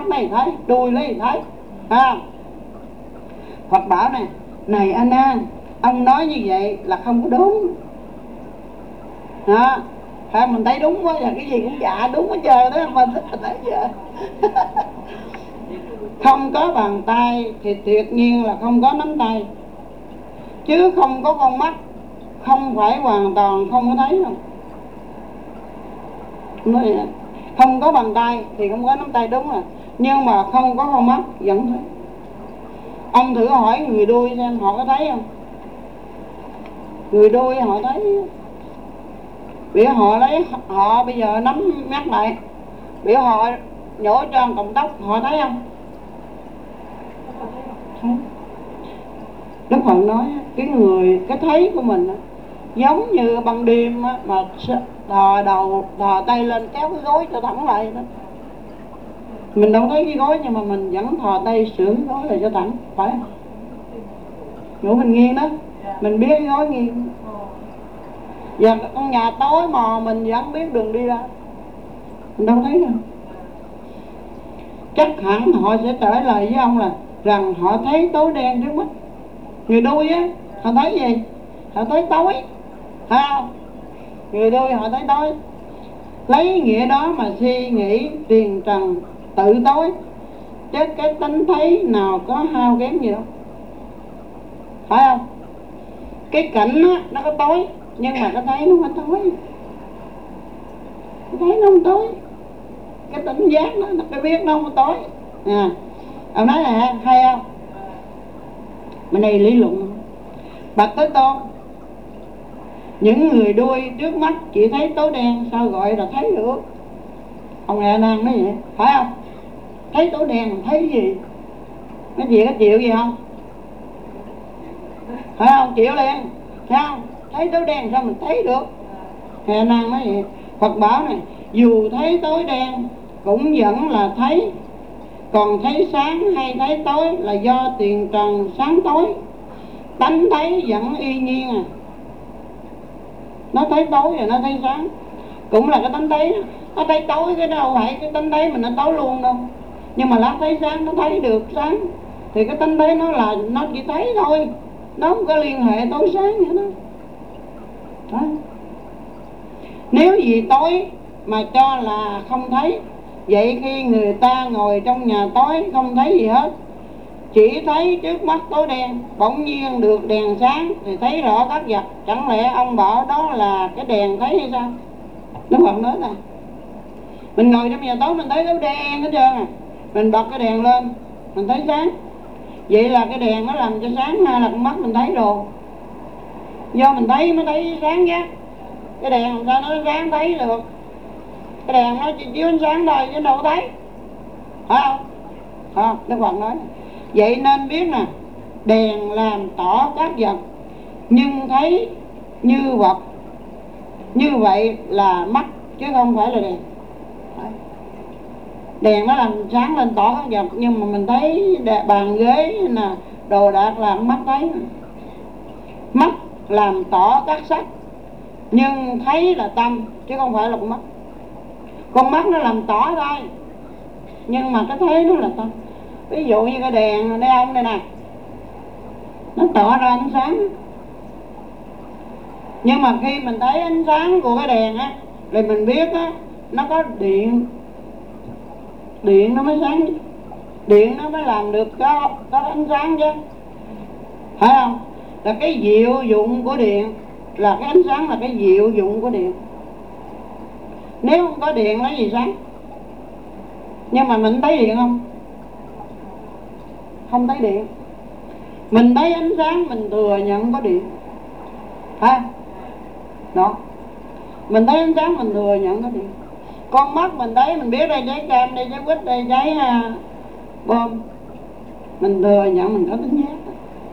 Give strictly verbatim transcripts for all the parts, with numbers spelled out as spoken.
lấy thấy, đuôi lấy thấy. À, Phật bảo này, này A Nan, ông nói như vậy là không có đúng. À, à, mình thấy đúng quá, giờ cái gì cũng dạ đúng hết trơn đó, mình thấy giờ không có bàn tay thì tuyệt nhiên là không có nắm tay, chứ không có con mắt không phải hoàn toàn không có thấy đâu. Nói không có bàn tay thì không có nắm tay, đúng rồi, nhưng mà không có con mắt vẫn thấy. Ông thử hỏi người đuôi xem họ có thấy không? Người đuôi họ thấy. Biểu họ lấy, họ bây giờ nắm mắt lại, biểu họ nhổ cho một cọng tóc, họ thấy không? Thấy. Đức Phật nói cái người, cái thấy của mình giống như ban đêm mà thò đầu thò tay lên kéo cái gối cho thẳng lại đó. Mình đâu thấy cái gối nhưng mà mình vẫn thò tay sửa cái gối lại cho thẳng, phải không? Ngủ mình nghiêng đó, mình biết cái gối nghiêng. Và con nhà tối mò mình vẫn biết đường đi ra, mình đâu thấy đâu. Chắc hẳn họ sẽ trả lời với ông là rằng họ thấy tối đen trước mắt. Người đuôi á, họ thấy gì? Họ thấy tối, thấy không? Người đuôi họ thấy tối. Lấy nghĩa đó mà suy nghĩ tiền trần tự tối, chứ cái tánh thấy nào có hao kém gì đâu, phải không? Cái cảnh á, nó có tối, nhưng mà cái thấy nó không tối. Cái thấy nó không tối, cái tỉnh giác nó, nó cái biết nó không tối. À, ông nói là hay không? Bên đây lý luận. Bạch Thế Tôn, những người đuôi trước mắt chỉ thấy tối đen, sao gọi là thấy được? Ông A Nan nói vậy, phải không? Thấy tối đen thấy gì? Cái gì có chịu gì không? Phải không? Chịu liền, thấy không? Thấy tối đen sao mình thấy được? A Nan nói vậy. Phật bảo này, dù thấy tối đen cũng vẫn là thấy, còn thấy sáng hay thấy tối là do tiền trần sáng tối, tánh thấy vẫn y nhiên à. Nó thấy tối rồi nó thấy sáng, cũng là cái tánh thấy. Nó thấy tối cái đâu phải cái tánh thấy mình nó tối luôn đâu, nhưng mà nó thấy sáng, nó thấy được sáng, thì cái tánh thấy nó là nó chỉ thấy thôi, nó không có liên hệ tối sáng nữa đó. Đó. Nếu vì tối mà cho là không thấy, vậy khi người ta ngồi trong nhà tối không thấy gì hết, chỉ thấy trước mắt tối đen, bỗng nhiên được đèn sáng thì thấy rõ các vật, chẳng lẽ ông bảo đó là cái đèn thấy hay sao? Đức Phật nói nè, mình ngồi trong nhà tối mình thấy tối đen hết trơn à, mình bật cái đèn lên mình thấy sáng, vậy là cái đèn nó làm cho sáng hay là con mắt mình thấy rồi? Do mình thấy mới thấy sáng chứ, cái đèn làm sao nó sáng thấy được? Cái đèn nó chỉ chiếu ánh sáng thôi chứ đâu có thấy, phải không? À, Đức Phật nói vậy nên biết nè, đèn làm tỏ các vật nhưng thấy như vật, như vậy là mắt chứ không phải là đèn. Đèn nó làm sáng lên tỏ các vật, nhưng mà mình thấy bàn ghế nè, đồ đạc là mắt thấy. Mắt làm tỏ các sắc, nhưng thấy là tâm chứ không phải là con mắt. Con mắt nó làm tỏ thôi, nhưng mà cái thấy nó là tâm. Ví dụ như cái đèn đây ông đây nè, nó tỏ ra ánh sáng, nhưng mà khi mình thấy ánh sáng của cái đèn á, thì mình biết á, nó có điện, điện nó mới sáng, điện nó mới làm được có, có ánh sáng chứ, phải không? Là cái diệu dụng của điện, là cái ánh sáng là cái diệu dụng của điện. Nếu không có điện lấy gì sáng? Nhưng mà mình thấy điện không? Không thấy điện. Mình thấy ánh sáng mình thừa nhận có điện, ha? Đó, mình thấy ánh sáng mình thừa nhận có điện. Con mắt mình thấy, mình biết đây trái cam, đây trái quýt, đây trái uh, bom, mình thừa nhận mình có tính giác.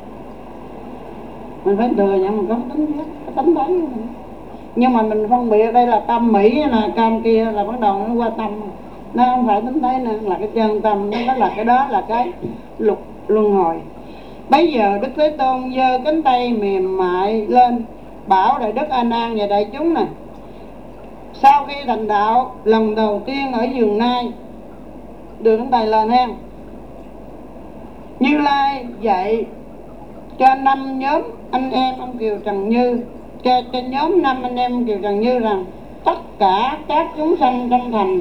Mình phải thừa nhận mình có tính giác, có tính thấy của mình. Nhưng mà mình phân biệt đây là tâm Mỹ là cam kia là bắt đầu nó qua tâm, nó không phải tính thấy nữa, là cái chân tâm, nó là cái đó là cái lục luân hồi. Bây giờ Đức Thế Tôn giơ cánh tay mềm mại lên bảo Đại Đức A Nan và đại chúng này, sau khi thành đạo lần đầu tiên ở vườn Nai, đưa cánh tay lên ha. Như Lai dạy cho năm nhóm anh em ông Kiều Trần Như, cho, cho nhóm năm anh em Kiều Trần Như rằng tất cả các chúng sanh trong thành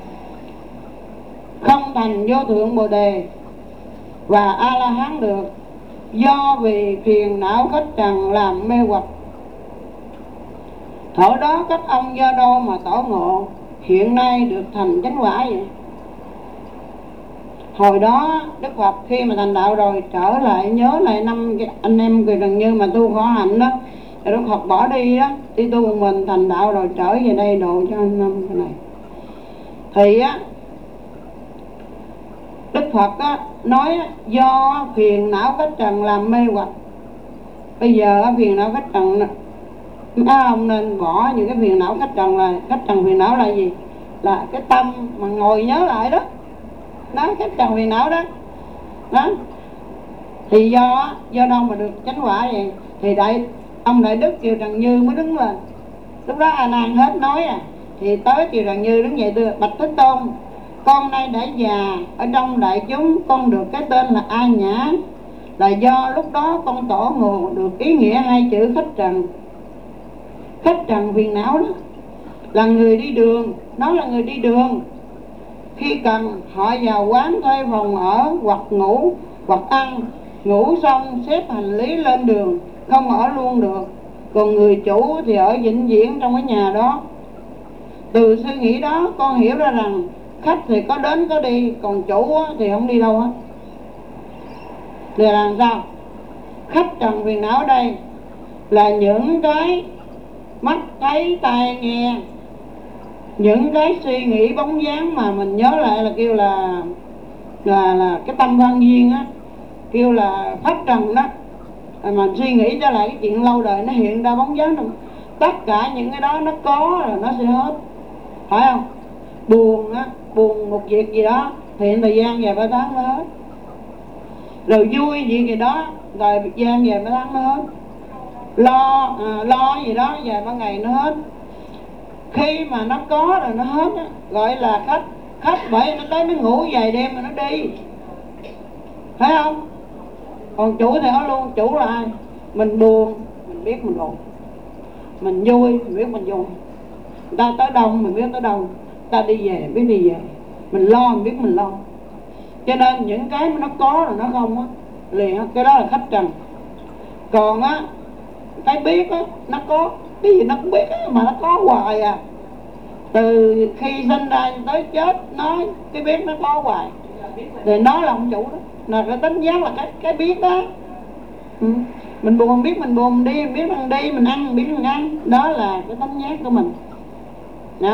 không thành vô thượng Bồ Đề và A La Hán được, do vì phiền não khách trần làm mê hoặc. Thổ đó các ông do đâu mà tỏ ngộ hiện nay được thành chánh quả vậy? Hồi đó Đức Phật khi mà thành đạo rồi trở lại nhớ lại năm anh em Kiều Trần Như mà tu khổ hạnh đó, rồi Đức Phật bỏ đi đó, đi tu một mình thành đạo rồi trở về đây độ cho anh năm cái này. Thì á Đức Phật á, nói do phiền não khách trần làm mê hoặc. Bây giờ phiền não khách trần mấy ông nên bỏ những cái phiền não khách trần. Là khách trần phiền não là gì? Là cái tâm mà ngồi nhớ lại đó, đó khách trần phiền não đó. Đó thì do do đâu mà được chánh quả vậy? Thì đại ông Đại Đức Kiều Trần Như mới đứng lên. Lúc đó A Nan hết nói à, thì tới Kiều Trần Như đứng dậy đưa: bạch Thế Tôn, con nay đã già, ở trong đại chúng con được cái tên là A Nhã, là do lúc đó con tổ ngộ được ý nghĩa hai chữ khách trần. Khách trần phiền não đó là người đi đường, nó là người đi đường. Khi cần họ vào quán thuê phòng ở hoặc ngủ hoặc ăn, ngủ xong xếp hành lý lên đường, không ở luôn được. Còn người chủ thì ở vĩnh viễn trong cái nhà đó. Từ suy nghĩ đó con hiểu ra rằng khách thì có đến có đi, còn chủ thì không đi đâu hết. Thì làm sao? Khách trần phiền não đây là những cái mắt thấy tai nghe, những cái suy nghĩ bóng dáng mà mình nhớ lại là kêu là là là cái tâm văn duyên á, kêu là pháp trần đó. Mà suy nghĩ trở lại cái chuyện lâu đời nó hiện ra bóng dáng trong tất cả những cái đó, nó có rồi nó sẽ hết, phải không? Buồn á, buồn một việc gì đó thì thời gian vài ba tháng nó hết. Rồi vui việc gì đó rồi thời gian vài ba tháng nó hết. Lo à, lo gì đó vài ba ngày nó hết. Khi mà nó có rồi nó hết á, gọi là khách. Khách bởi nó tới nó ngủ vài đêm mà nó đi, phải không? Còn chủ thì ở luôn. Chủ là ai? Mình buồn mình biết mình buồn, mình vui mình biết mình vui. Người ta tới đông mình biết tới đông, người ta đi về biết đi về, mình lo mình biết mình lo. Cho nên những cái mà nó có rồi nó không á, liền á, cái đó là khách trần. Còn á cái biết á, nó có cái gì nó cũng biết á, mà nó có hoài à. Từ khi sinh ra tới chết nó cái biết nó có hoài. Thì nó là ông chủ đó, là cái tính giác là cái cái biết đó. Ừ. Mình buồn biết mình buồn đi, mình biết mình đi, mình ăn mình biết mình ăn, đó là cái tánh giác của mình đó.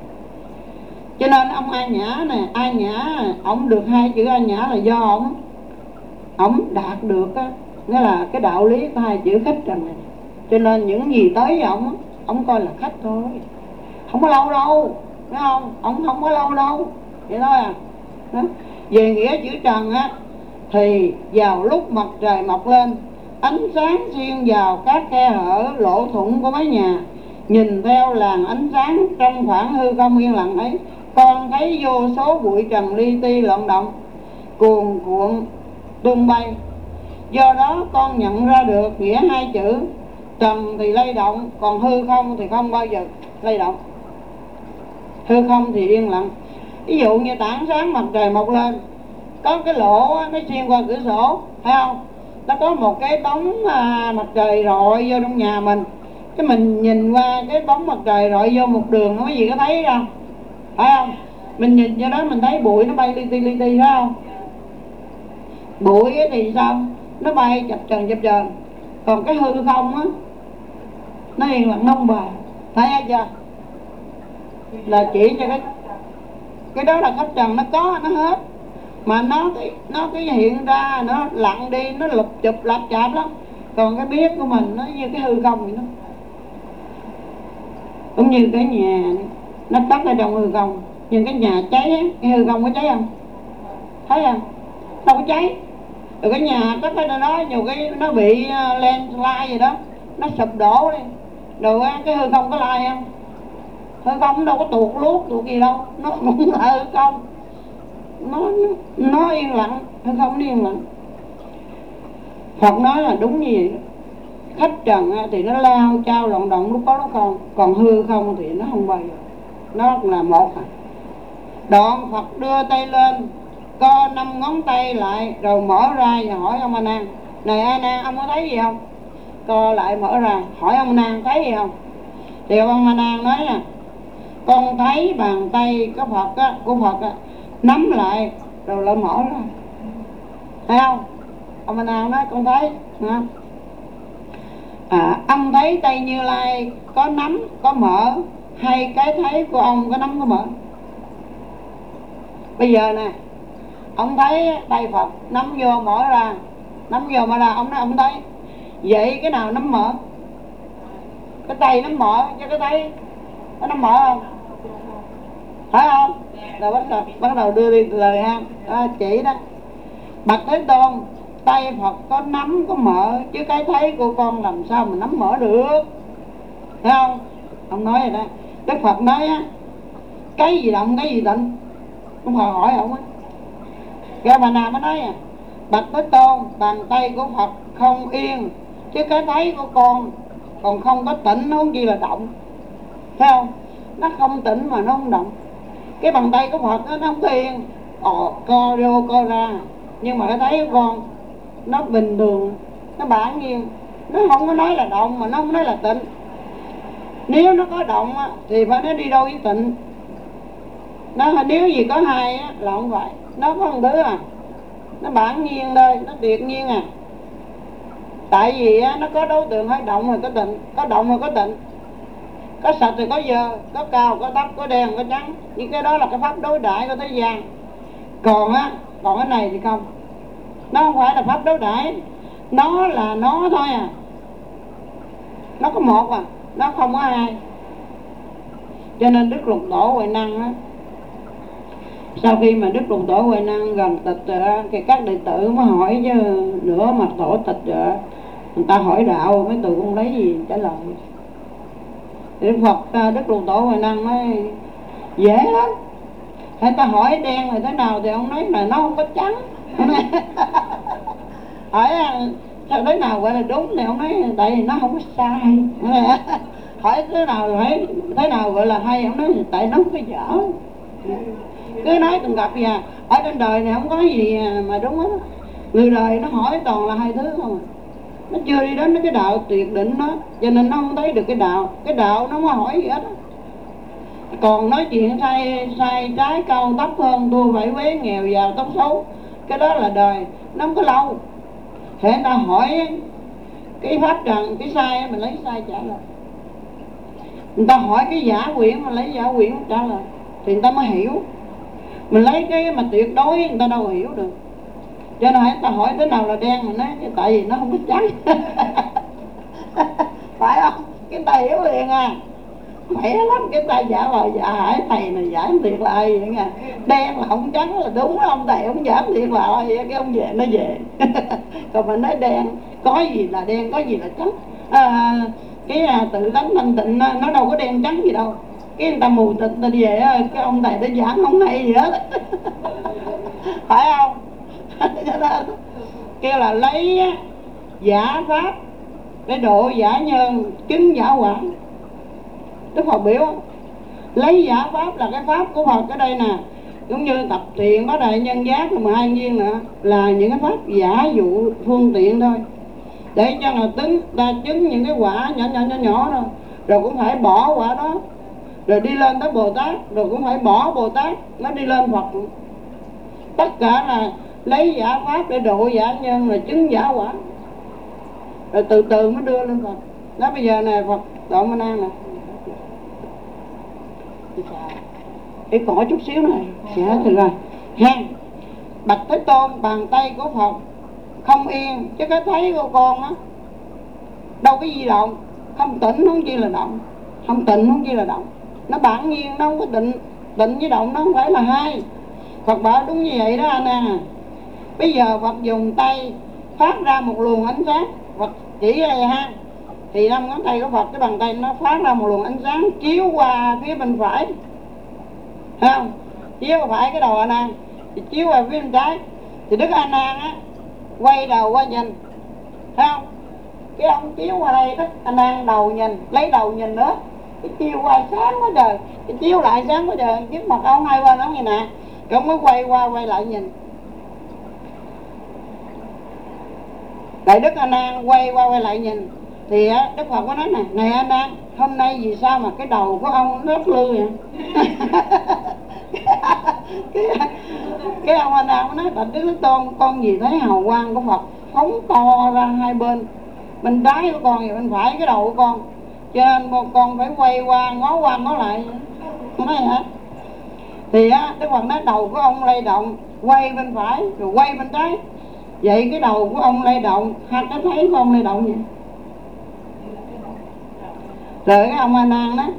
Cho nên ông A Nhã nè, A Nhã ổng được hai chữ A Nhã là do ổng ổng đạt được á, nghĩa là cái đạo lý của hai chữ khách trần này. Cho nên những gì tới với ổng, ổng coi là khách thôi, không có lâu đâu, phải không? Ổng không có lâu đâu, vậy thôi à. Đó. Về nghĩa chữ trần á, thì vào lúc mặt trời mọc lên, ánh sáng xuyên vào các khe hở lỗ thủng của mái nhà, nhìn theo làn ánh sáng trong khoảng hư không yên lặng ấy, con thấy vô số bụi trần li ti loạn động, cuồn cuộn tung bay. Do đó con nhận ra được nghĩa hai chữ trần thì lay động, còn hư không thì không bao giờ lay động. Hư không thì yên lặng. Ví dụ như tảng sáng mặt trời mọc lên, có cái lỗ nó xuyên qua cửa sổ, thấy không? Nó có một cái bóng à, mặt trời rọi vô trong nhà mình. Cái mình nhìn qua cái bóng mặt trời rọi vô một đường, có gì có thấy không? Phải không? Mình nhìn vô đó mình thấy bụi nó bay li ti li ti, phải không? Bụi thì sao? Nó bay chập chờn chập chờn. Còn cái hư không á, nó yên lặng nông bà, thấy chưa? Là chỉ cho cái cái đó là khách trần, nó có nó hết. Mà nó cái nó cái hiện ra nó lặng đi, nó lụp chụp lạp chạp lắm. Còn cái biết của mình nó như cái hư không vậy đó. Cũng như cái nhà nó cất ở trong hư không, nhưng cái nhà cháy á, cái hư không có cháy không? Thấy không? Đâu có cháy. Rồi cái nhà cất ở đó nhiều cái nó bị landslide gì đó, nó sụp đổ đi, rồi cái hư không có lai không? Hư không đâu có tuột luốt tuột gì đâu, nó cũng là hư không. nó nó yên lặng hay không nó yên lặng. Phật nói là đúng như vậy. Khách trần thì nó lao trao lộn động lúc có nó không, còn hư không thì nó không bao giờ, nó là một à. Đoạn Phật đưa tay lên, co năm ngón tay lại rồi mở ra và hỏi ông A Nan: này A Nan, ông có thấy gì không? Co lại mở ra hỏi ông A Nan thấy gì không? Thì ông A Nan nói nè: con thấy bàn tay của Phật á, của Phật á, nắm lại rồi lại mở ra. Thấy không? Ông A Nan nói con thấy, không? À, ông thấy tay Như Lai có nắm có mở, hay cái thấy của ông có nắm có mở? Bây giờ nè, ông thấy tay Phật nắm vô mở ra, nắm vô mở ra, ông nói ông thấy. Vậy cái nào nắm mở? Cái tay nắm mở chứ cái thấy nó nắm mở không? Phải không? Rồi bắt đầu, bắt đầu đưa đi lời ha, à, chỉ đó: bạch Thế Tôn, tay Phật có nắm có mở, chứ cái thấy của con làm sao mà nắm mở được? Thấy không? Ông nói vậy đó. Đức Phật nói á, cái gì động cái gì tịnh. Ông Phật hỏi ông á, cái bà nào mới nói à: bạch Thế Tôn, bàn tay của Phật không yên, chứ cái thấy của con còn không có tịnh, nó không gì là động. Thấy không? Nó không tịnh mà nó không động. Cái bàn tay của Phật đó, nó không có yên, ồ, co vô co ra, nhưng mà cái thấy của con nó bình thường, nó bản nhiên, nó không có nói là động mà nó không nói là tịnh. Nếu nó có động á, thì phải nó đi đâu với tịnh. Nó nếu gì có hai á, là không phải. Nó có một thứ à, nó bản nhiên thôi, nó tuyệt nhiên à. Tại vì á, nó có đối tượng hay động rồi có tịnh, có động rồi có tịnh, có sạch thì có dơ, có cao có thấp, có đen có trắng. Những cái đó là cái pháp đối đãi của thế gian. Còn á, còn cái này thì không. Nó không phải là pháp đối đãi, nó là nó thôi à. Nó có một à, nó không có hai. Cho nên Đức Lục Tổ Huệ Năng á, sau khi mà Đức Lục Tổ Huệ Năng gần tịch rồi á, thì các đệ tử mới hỏi chứ nữa mà tổ tịch rồi, người ta hỏi đạo mấy tụi không lấy gì trả lời. Đức Phật Đức Lục Tổ Huệ Năng nói dễ lắm, người ta hỏi đen là thế nào thì ông nói là nó không có trắng. Hỏi sao thế nào gọi là đúng thì ông nói tại vì nó không có sai. Hỏi thế nào hỏi thế nào gọi là hay, ông nói tại nó không có dở. Cứ nói từng gặp gì à, ở trên đời này không có gì mà đúng hết. Người đời nó hỏi toàn là hai thứ không à. Nó chưa đi đến cái đạo tuyệt đỉnh đó, cho nên nó không thấy được cái đạo. Cái đạo nó không có hỏi gì hết. Còn nói chuyện sai sai trái cao tóc hơn, thua phải vế, nghèo giàu tóc xấu, cái đó là đời, nó không có lâu. Thế người ta hỏi cái pháp trần, cái sai mình lấy sai trả lời. Người ta hỏi cái giả quyển mình lấy giả quyển trả lời, thì người ta mới hiểu. Mình lấy cái mà tuyệt đối người ta đâu hiểu được. Cho nên người ta hỏi thế nào là đen, mình nói tại vì nó không có trắng. Phải không? Cái ta hiểu liền à. Khỏe lắm, cái ta giả lời dạ hỏi thầy này giả thiệt là ai vậy nha. Đen là không trắng là đúng không thầy, không giả thiệt là ai, cái ông về nó về. Còn mình nói đen, có gì là đen, có gì là trắng. À, cái à, tự tánh thanh tịnh nó đâu có đen trắng gì đâu. Cái người ta mù tịt ta về, cái ông thầy nó giảng không hay gì hết. Phải không? Cho nên kêu là lấy giả pháp để độ giả nhân, chứng giả quả. Đức Phật biểu lấy giả pháp là cái pháp của Phật ở đây nè, cũng như tập thiện bá đại nhân giác là mười hai viên nữa, là những cái pháp giả dụ phương tiện thôi, để cho là tính ta chứng những cái quả nhỏ nhỏ nhỏ nhỏ thôi, rồi cũng phải bỏ quả đó, rồi đi lên tới Bồ Tát, rồi cũng phải bỏ Bồ Tát, nó đi lên Phật. Tất cả là lấy giả pháp để độ giả nhân, rồi chứng giả quả, rồi từ từ mới đưa lên Phật. Đó bây giờ này Phật Độ Ma Nan nè, để có chút xíu này sẽ từ rồi ha. Bạch Thế Tôn, bàn tay của Phật không yên, chứ cái thấy của con á đâu có gì động, không tịnh không chi là động, không tịnh không chi là động, nó bản nhiên, nó không có tịnh. Tịnh với động nó không phải là hai. Phật bảo đúng như vậy đó anh à. Bây giờ Phật dùng tay phát ra một luồng ánh sáng, Phật chỉ đây ha, thì năm ngón tay của Phật, cái bàn tay nó phát ra một luồng ánh sáng chiếu qua phía bên phải, thấy không? Chiếu phải cái đầu anh à, thì chiếu qua phía bên trái. Thì Đức A Nan á quay đầu qua nhìn, thấy không? Cái ông chiếu qua đây, Đức A Nan đầu nhìn, lấy đầu nhìn nữa, cái chiếu qua sáng quá trời, cái chiếu lại sáng quá trời, trước mặt ông hai bên ông như nè, cái ông mới quay qua quay lại nhìn. Đại Đức A Nan quay qua quay lại nhìn thì á, Đức Phật có nói nè, này A Nan, hôm nay vì sao mà cái đầu của ông nó rất lư vậy? cái, cái ông A Nan nói, bạch Đức Thế Tôn, con vì thấy hào quang của Phật phóng to ra hai bên, bên trái của con và bên phải cái đầu của con, cho nên con phải quay qua ngó qua ngó lại. Nói hả? Thì á, Đức Phật nói đầu của ông lay động, quay bên phải rồi quay bên trái. Vậy cái đầu của ông lay động, hai cái thấy của ông lay động vậy. Rồi cái ông A Nan đó,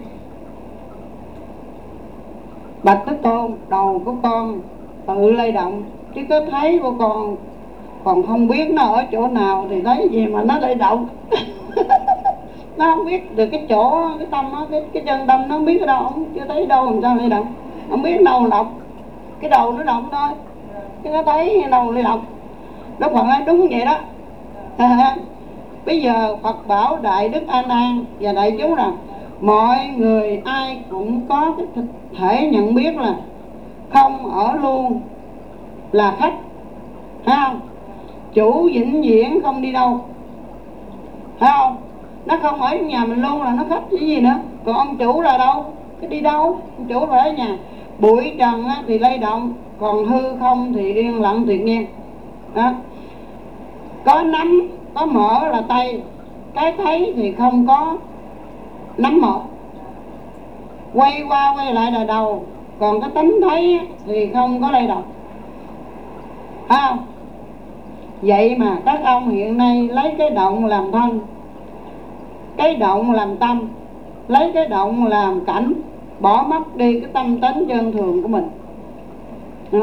bạch Thế Tôn, đầu của con tự lay động, chứ có thấy của con còn không biết nó ở chỗ nào thì thấy gì mà nó lay động. Nó không biết được cái chỗ, cái tâm nó, cái, cái chân tâm nó không biết ở đâu, không chưa thấy đâu làm sao lay động, không biết đâu động, cái đầu nó động thôi, chứ nó thấy đâu lay động. Đức Phật nói đúng vậy đó. Bây giờ Phật bảo Đại Đức A Nan và đại chúng rằng mọi người ai cũng có cái thể nhận biết là không ở luôn là khách, thấy không? Chủ vĩnh viễn không đi đâu, thấy không? Nó không ở nhà mình luôn là nó khách chứ gì nữa. Còn ông chủ là đâu? Cái đi đâu? Ông chủ phải ở nhà. Bụi trần thì lay động, còn hư không thì yên lặng tuyệt nhiên đó. Có nắm, có mở là tay, cái thấy thì không có nắm mở, quay qua quay lại là đầu, còn cái tánh thấy thì không có lay động, thấy không? Vậy mà các ông hiện nay lấy cái động làm thân, cái động làm tâm, lấy cái động làm cảnh, bỏ mất đi cái tâm tánh chân thường của mình đó.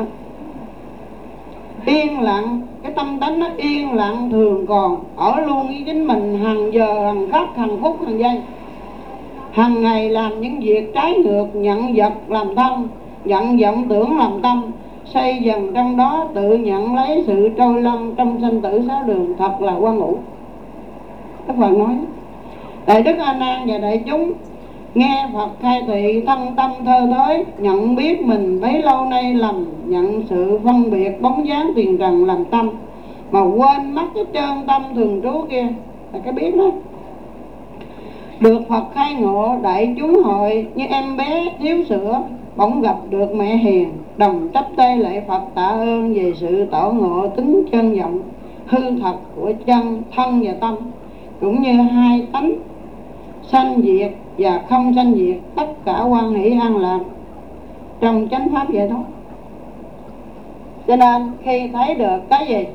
Yên lặng, cái tâm tánh nó yên lặng thường còn, ở luôn với chính mình hàng giờ, hàng khắc, hàng phút, hàng giây. Hàng ngày làm những việc trái ngược, nhận vật làm thân, nhận vọng tưởng làm tâm, xây dần trong đó tự nhận lấy sự trôi lăn trong sanh tử sáu đường, thật là quan ngũ. Đức Phật nói. Đại Đức A Nan và đại chúng nghe Phật khai thị, thân tâm thơ thới, nhận biết mình bấy lâu nay lầm, nhận sự phân biệt bóng dáng tiền trần làm tâm, mà quên mất cái chân tâm thường trú kia là cái biết đó. Được Phật khai ngộ, đại chúng hội như em bé thiếu sữa bỗng gặp được mẹ hiền, đồng chắp tay lạy Phật tạ ơn về sự tỏ ngộ tính chân vọng hư thật của chân thân và tâm, cũng như hai tánh sanh diệt và không sanh diệt, tất cả hoan hỷ an lạc trong chánh pháp vậy đó. Cho nên khi thấy được cái gì,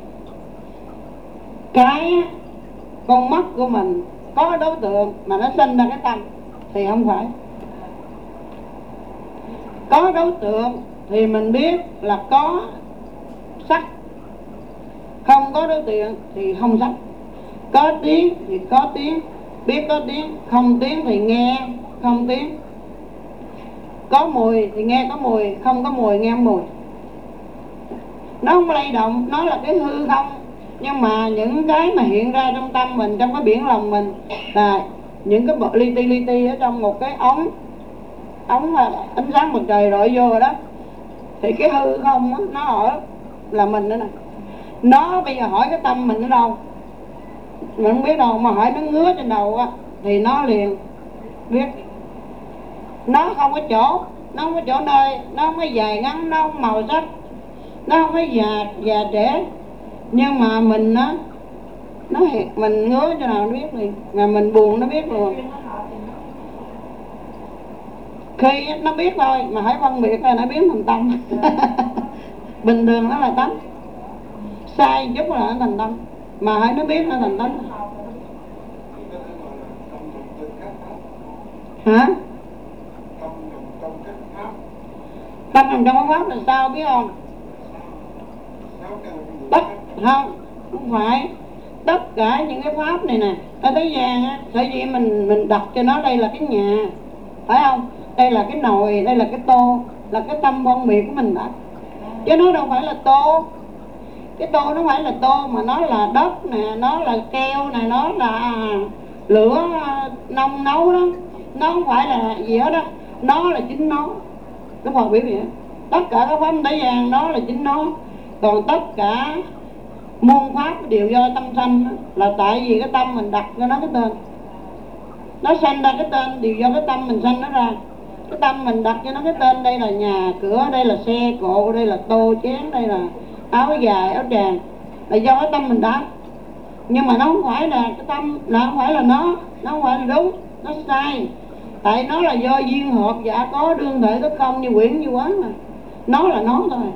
cái con mắt của mình có đối tượng mà nó sinh ra cái tâm thì không phải. Có đối tượng thì mình biết là có sắc, không có đối tượng thì không sắc. Có tiếng thì có tiếng, biết có tiếng, không tiếng thì nghe không tiếng. Có mùi thì nghe có mùi, không có mùi nghe không mùi. Nó không lay động, nó là cái hư không. Nhưng mà những cái mà hiện ra trong tâm mình, trong cái biển lòng mình là những cái bộ li ti li ti ở trong một cái ống ống mà ánh sáng mặt trời rọi vô rồi đó, thì cái hư không đó, nó ở là mình nữa nè. Nó bây giờ hỏi cái tâm mình ở đâu mình không biết đâu, mà hỏi nó ngứa trên đầu á thì nó liền biết. Nó không có chỗ, nó không có chỗ nơi, nó không có dài ngắn, nó không màu sắc, nó không có già già trẻ. Nhưng mà mình á, nó mình ngứa cho nào nó biết liền, mà mình buồn nó biết luôn. Khi nó biết thôi, mà hãy phân biệt là nó biến thành tâm. Bình thường nó là tánh, sai chút là nó thành tâm, mà hãy nó biết nó thành tánh. Hả? Tâm nằm trong pháp là sao biết không? Tất không, không phải. Tất cả những cái pháp này nè, ở thế gian á, sở dĩ mình mình đặt cho nó đây là cái nhà, phải không? Đây là cái nồi, đây là cái tô, là cái tâm phân biệt của mình đặt. chứ nó đâu phải là tô. Cái tô nó không phải là tô mà nó là đất nè, nó là keo nè, nó là lửa nông nấu đó, nó không phải là gì hết đó, nó là chính nó. Đức Phật biểu vậy, tất cả các pháp thế gian nó là chính nó, còn tất cả môn pháp đều do tâm sanh, là tại vì cái tâm mình đặt cho nó cái tên. Nó sanh ra cái tên đều do cái tâm mình sanh nó ra. Cái tâm mình đặt cho nó cái tên, đây là nhà cửa, đây là xe cộ, đây là tô chén, đây là áo dài áo tràng, là do cái tâm mình đặt. Nhưng mà nó không phải là cái tâm, là không phải là nó, nó không phải là đúng, nó sai. Tại nó là do duyên hợp dạ có đương thể tất không, như quyển như quán mà. Nó là nó thôi,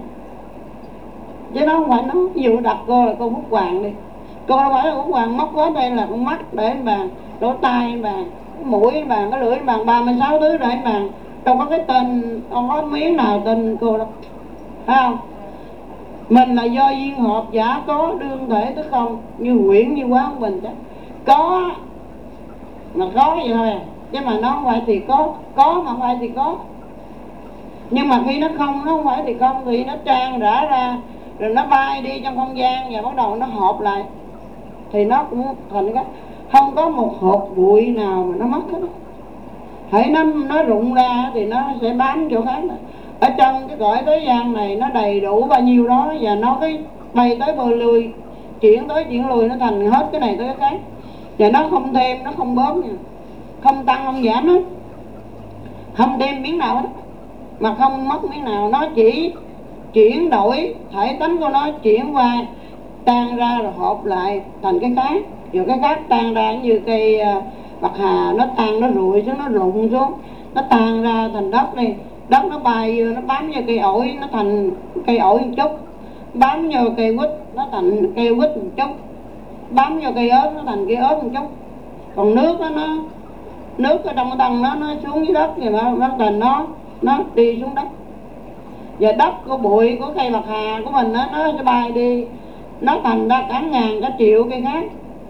chứ nó không phải nó. Ví dụ đặt cô là cô Phúc Hoàng đi, cô đâu phải là Phúc Hoàng móc hết đây là con mắt để anh bàn, lỗ tai anh bàn, cái mũi anh bàn, cái lưỡi anh bàn, ba mươi sáu thứ để anh bàn. Đâu có cái tên, không có miếng nào tên cô đâu, phải không? Mình là do duyên hợp giả có đương thể tức không, như quyển như quán mình chứ. Có mà có vậy thôi à, chứ mà nó không phải thì có, có mà không phải thì có. Nhưng mà khi nó không, nó không phải thì không, thì nó trang rã ra, rồi nó bay đi trong không gian và bắt đầu nó hợp lại, thì nó cũng thành cái, không có một hột bụi nào mà nó mất hết. Hãy nó, nó rụng ra thì nó sẽ bám chỗ khác. Ở trong cái cõi thế gian này nó đầy đủ bao nhiêu đó, và nó cái bay tới bơi lùi, chuyển tới chuyển lùi, nó thành hết cái này tới cái khác, và nó không thêm, nó không bớt nha, không tăng không giảm hết, không thêm miếng nào hết, mà không mất miếng nào. Nó chỉ chuyển đổi thể tánh của nó, chuyển qua tan ra rồi hợp lại thành cái khác. Rồi cái khác tan ra như cây bạc hà, nó tan, nó rụi xuống, nó rụng xuống, nó tan ra thành đất đi. Đất nó bay vô, nó bám vào cây ổi, nó thành cây ổi một chút. Bám vào cây quýt, nó thành cây quýt một chút. Bám vào cây ớt, nó thành cây ớt một chút. Còn nước đó, nó nước ở trong cái tầng nó, nó xuống dưới đất thì nó thành nó nó đi xuống đất. Và đất của bụi của cây bạc hà của mình đó, nó sẽ bay đi, nó thành ra cả ngàn cả triệu cây khác,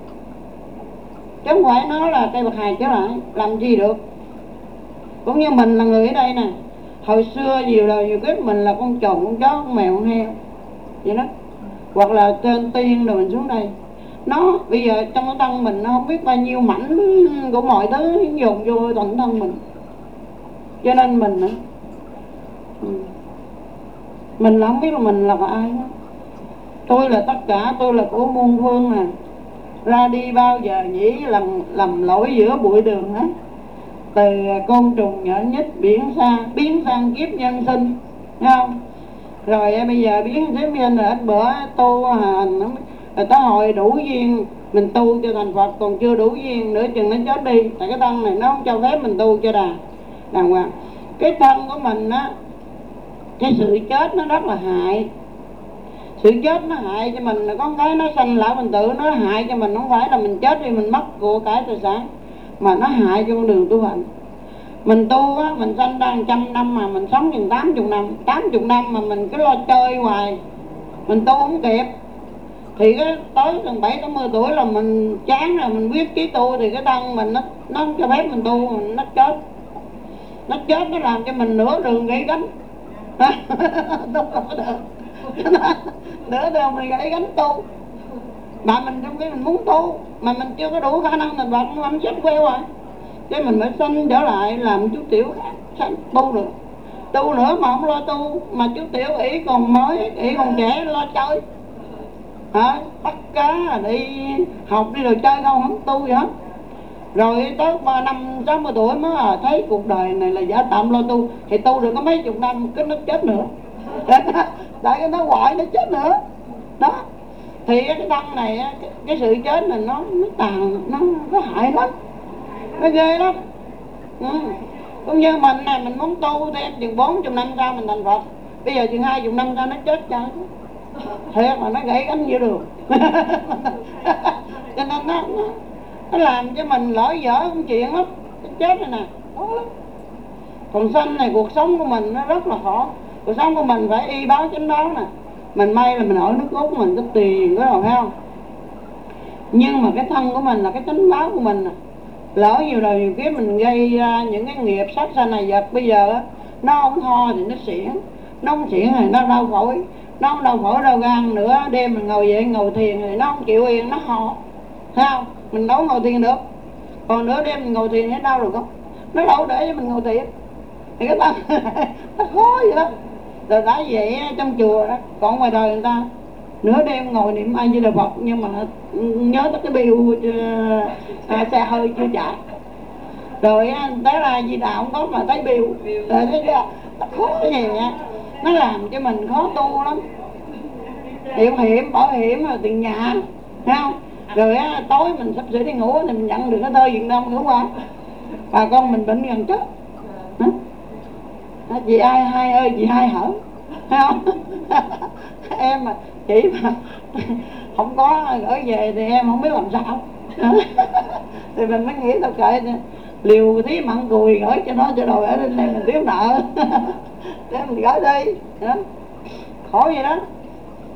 chứ không phải nó là cây bạc hà trở lại. Làm gì được. Cũng như mình là người ở đây nè, hồi xưa nhiều đời nhiều kiếp mình là con trồn, con chó, con mèo, con heo vậy đó, hoặc là trên tiên rồi mình xuống đây. Nó bây giờ trong cái thân mình nó không biết bao nhiêu mảnh của mọi thứ dồn vô toàn thân mình, cho nên mình nữa, mình là không biết là mình là ai đó. Tôi là tất cả, tôi là của muôn phương nè, ra đi bao giờ nhỉ lầm lầm lỗi giữa bụi đường hết. Từ côn trùng nhỏ nhất biển xa biến sang kiếp nhân sinh, thấy không? Rồi bây giờ biến kiếp nhân rồi ít bữa tu hành, rồi tới hồi đủ duyên mình tu cho thành Phật, còn chưa đủ duyên nữa chừng nó chết đi. Tại cái thân này nó không cho phép mình tu cho đà đàng hoàng. Cái thân của mình á, cái sự chết nó rất là hại. Sự chết nó hại cho mình là có cái nó sanh lão bệnh tử, nó hại cho mình không phải là mình chết đi mình mất của cải tài sản, mà nó hại cho con đường tu hành. Mình tu á, mình sanh ra một trăm năm mà mình sống chừng tám mươi năm, tám mươi năm mà mình cứ lo chơi hoài, mình tu không kịp. Thì cái tới gần bảy tám mươi tuổi là mình chán rồi, mình quyết chí tu thì cái thân mình nó nó không cho phép mình tu, mình nó chết. Nó chết nó làm cho mình nửa đường gãy gánh. Tu không có được. Nửa đường mình gãy gánh tu. Mà mình trong cái mình muốn tu mà mình chưa có đủ khả năng mình bật mình chết queo rồi. Cái mình mới sanh trở lại làm chú tiểu khác, sanh tu được. Tu nữa mà không lo tu, mà chú tiểu ỷ còn mới, ỷ còn trẻ lo chơi. Hả? Bắt cá đi học đi rồi chơi không, không tu gì hết. Rồi tới ba năm sáu mươi tuổi mới à, thấy cuộc đời này là giả tạm lo tu, thì tu được có mấy chục năm cái nó chết nữa. Tại cái nó hoại nó chết nữa. Đó. Thì cái thân này cái, cái sự chết này nó nó tàn, nó có hại lắm, nó ghê lắm. Ừ. Cũng như mình này, mình muốn tu thêm chừng bốn mươi năm sau mình thành Phật, bây giờ chừng hai mươi năm sau nó chết chơi. Thiệt mà nó gãy cánh giữa đường. Cho nên nó, nó nó làm cho mình lỗi dở công chuyện lắm. Cái chết này nè khó lắm. Còn sanh này cuộc sống của mình nó rất là khó. Cuộc sống của mình phải y báo chánh báo nè. Mình may là mình ở nước Úc mình có tiền có rồi, thấy không? Nhưng mà cái thân của mình là cái chánh báo của mình nè. Lỡ nhiều đời nhiều kiếp mình gây ra những cái nghiệp sát sanh này vật, bây giờ nó không ho thì nó xỉn, nó không chuyện rồi, nó đau phổi, nó không đau phổi đau gan nữa. Đêm mình ngồi dậy ngồi thiền thì nó không chịu yên, nó ho, thấy không? Mình đâu ngồi thiền được. Còn nửa đêm mình ngồi thiền nó đau được không? Nó đâu để cho mình ngồi thiền thì cái tâm nó khó vậy đó. Rồi đã vậy trong chùa đó, còn ngoài đời người ta nửa đêm ngồi niệm A Di Đà Phật nhưng mà nhớ tới cái bill à, xe hơi chưa chạy, rồi tới là Di Đà không có mà thấy bill, rồi thấy chưa? Nó khó gì vậy? Nó làm cho mình khó tu lắm. Bảo hiểm, bảo hiểm rồi tiền nhà, thấy không? Rồi á, tối mình sắp sửa đi ngủ thì mình nhận được cái thơ Việt Nam đúng không? Bà con mình bệnh gần chết. Hả? Chị ai hai ơi, chị hai hở, thấy không? Em mà chị mà không có gửi về thì em không biết làm sao. Thì mình mới nghĩ tao kệ liều thí mặn cùi gửi cho nó cho rồi ở đây mình thiếu nợ. Để mình gửi đi. Đó. Khổ vậy đó.